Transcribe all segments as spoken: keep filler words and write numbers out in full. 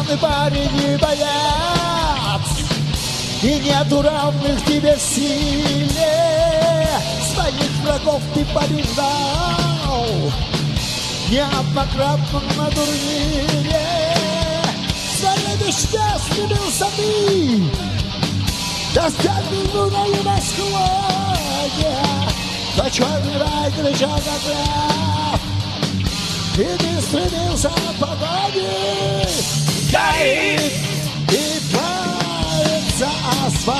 Славный парень и боец, и нету равных тебе силе. Своих врагов ты побеждал неоднократно на турнире. Своей мечте стремился ты, достигнул на небосклоне. Но черный рай кричал как лев, и ты стремился к погоне. Горит и плавится асфальт,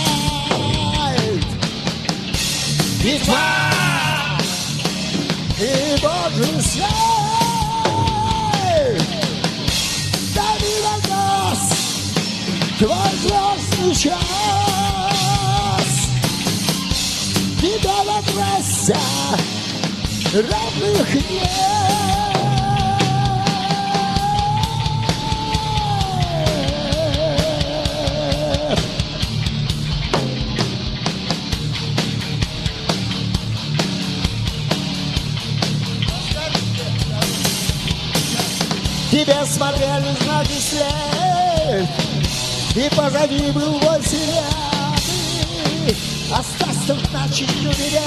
и тьма, и Божий свет. Дави на нас твой звездный час, тебя на трассе равных нет. Тебе смотрели знаки след, и позади был бой сирены. Остаться значит не умереть,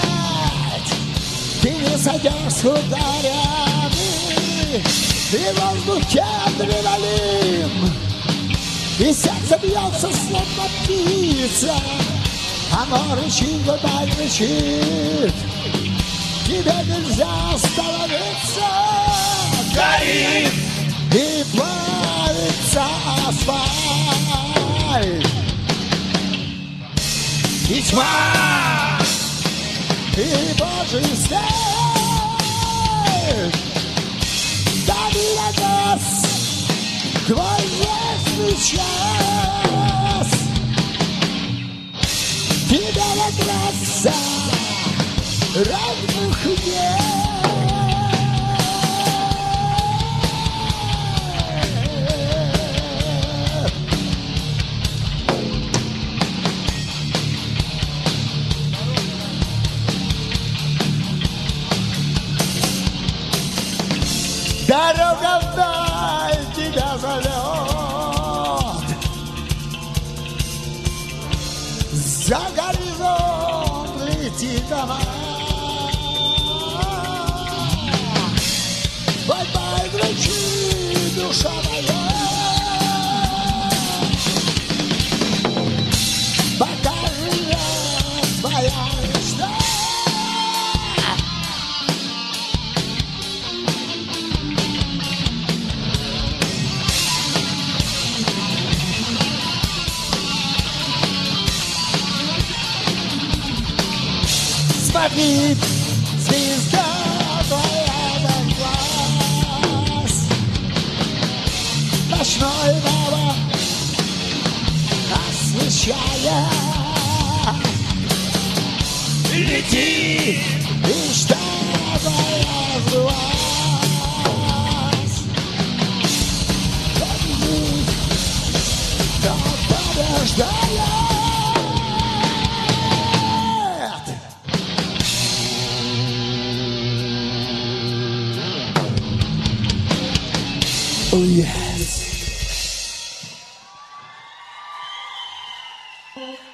ты не сойдешь с ударами. И в воздухе адреналин, и сердце бьется словно птица. Оно рычит, вода кричит, тебе нельзя остановиться. Горит и плавится асфальт, и тьма, и Божий свет. Дави на нас твой звездный час, тебя на трассе равных нет. Дорога вдаль тебя зовет, за горизонт летит она. Бай-бай, кричи, душа моя, пока живет твоя мечта. Смотри, звезда твоя на глаз, ночное небо освещая. Лети, мечта твоя сбылась. Победить, тот побеждает. Oh yes.